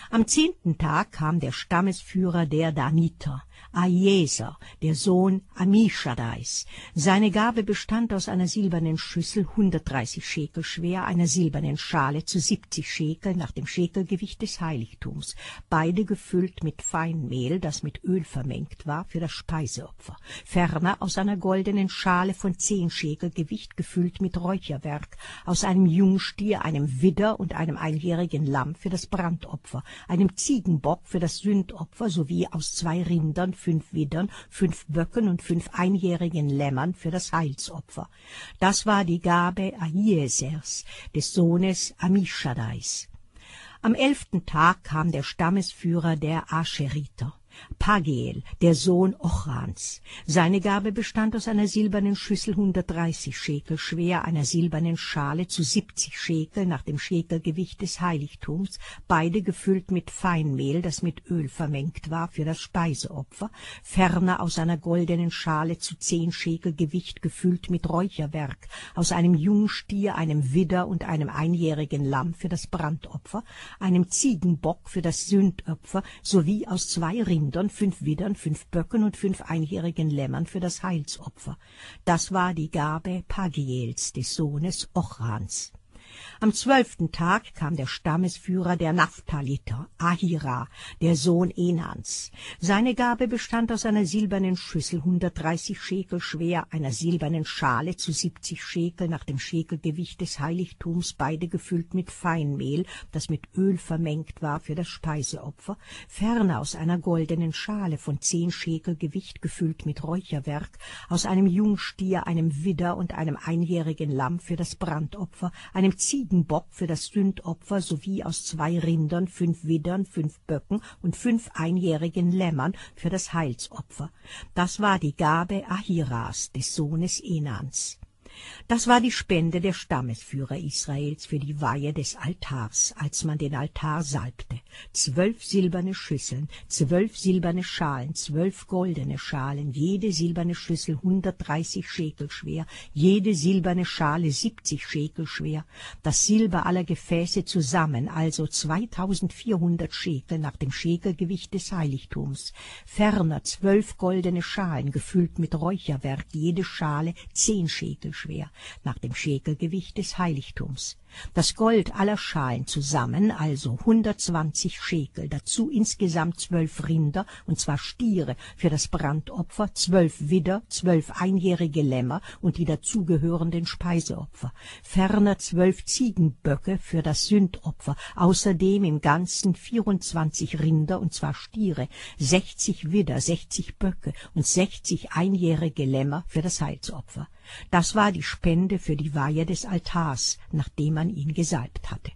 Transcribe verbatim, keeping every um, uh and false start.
Am zehnten Tag kam der Stammesführer der Daniter, Ahieser, der Sohn Amischaddais. Seine Gabe bestand aus einer silbernen Schüssel, hundertdreißig Schekel schwer, einer silbernen Schale zu siebzig Schekel nach dem Schekelgewicht des Heiligtums, beide gefüllt mit Feinmehl, das mit Öl vermengt war, für das Speiseopfer. Ferner aus einer goldenen Schale von zehn Schekel Gewicht, gefüllt mit Räucherwerk, aus einem Jungstier, einem Widder und einem einjährigen Lamm für das Brandopfer, einem Ziegenbock für das Sündopfer sowie aus zwei Rindern, fünf Widdern, fünf Böcken und fünf einjährigen Lämmern für das Heilsopfer. Das war die Gabe Ahiesers, des Sohnes Amischaddais. Am elften Tag kam der Stammesführer der Ascheriter, Pagiel, der Sohn Ochrans. Seine Gabe bestand aus einer silbernen Schüssel, hundertdreißig Schekel schwer, einer silbernen Schale zu siebzig Schekel nach dem Schekelgewicht des Heiligtums, beide gefüllt mit Feinmehl, das mit Öl vermengt war, für das Speiseopfer, ferner aus einer goldenen Schale zu zehn Schekel Gewicht, gefüllt mit Räucherwerk, aus einem Jungstier, einem Widder und einem einjährigen Lamm für das Brandopfer, einem Ziegenbock für das Sündopfer sowie aus zwei Rindern, fünf Widdern, fünf Böcken und fünf einjährigen Lämmern für das Heilsopfer. Das war die Gabe Pagiels, des Sohnes Ochrans. Am zwölften Tag kam der Stammesführer der Naphtaliter, Ahira, der Sohn Enans. Seine Gabe bestand aus einer silbernen Schüssel, hundertdreißig Schekel schwer, einer silbernen Schale zu siebzig Schekel nach dem Schekelgewicht des Heiligtums, beide gefüllt mit Feinmehl, das mit Öl vermengt war, für das Speiseopfer, ferner aus einer goldenen Schale von zehn Schekel Gewicht, gefüllt mit Räucherwerk, aus einem Jungstier, einem Widder und einem einjährigen Lamm für das Brandopfer, einem Ziegenbock für das Sündopfer sowie aus zwei Rindern, fünf Widdern, fünf Böcken und fünf einjährigen Lämmern für das Heilsopfer. Das war die Gabe Ahiras, des Sohnes Enans. Das war die Spende der Stammesführer Israels für die Weihe des Altars, als man den Altar salbte. Zwölf silberne Schüsseln, zwölf silberne Schalen, zwölf goldene Schalen, jede silberne Schüssel hundertdreißig Schekel schwer, jede silberne Schale siebzig Schekel schwer, das Silber aller Gefäße zusammen, also zweitausendvierhundert Schekel nach dem Schekelgewicht des Heiligtums, ferner zwölf goldene Schalen, gefüllt mit Räucherwerk, jede Schale zehn Schekel schwer, nach dem Schekelgewicht des Heiligtums. Das Gold aller Schalen zusammen, also hundertzwanzig Schekel, dazu insgesamt zwölf Rinder, und zwar Stiere, für das Brandopfer, zwölf Widder, zwölf einjährige Lämmer und die dazugehörenden Speiseopfer, ferner zwölf Ziegenböcke für das Sündopfer, außerdem im Ganzen vierundzwanzig Rinder, und zwar Stiere, sechzig Widder, sechzig Böcke und sechzig einjährige Lämmer für das Heilsopfer. Das war die Spende für die Weihe des Altars, nachdem man ihn gesalbt hatte.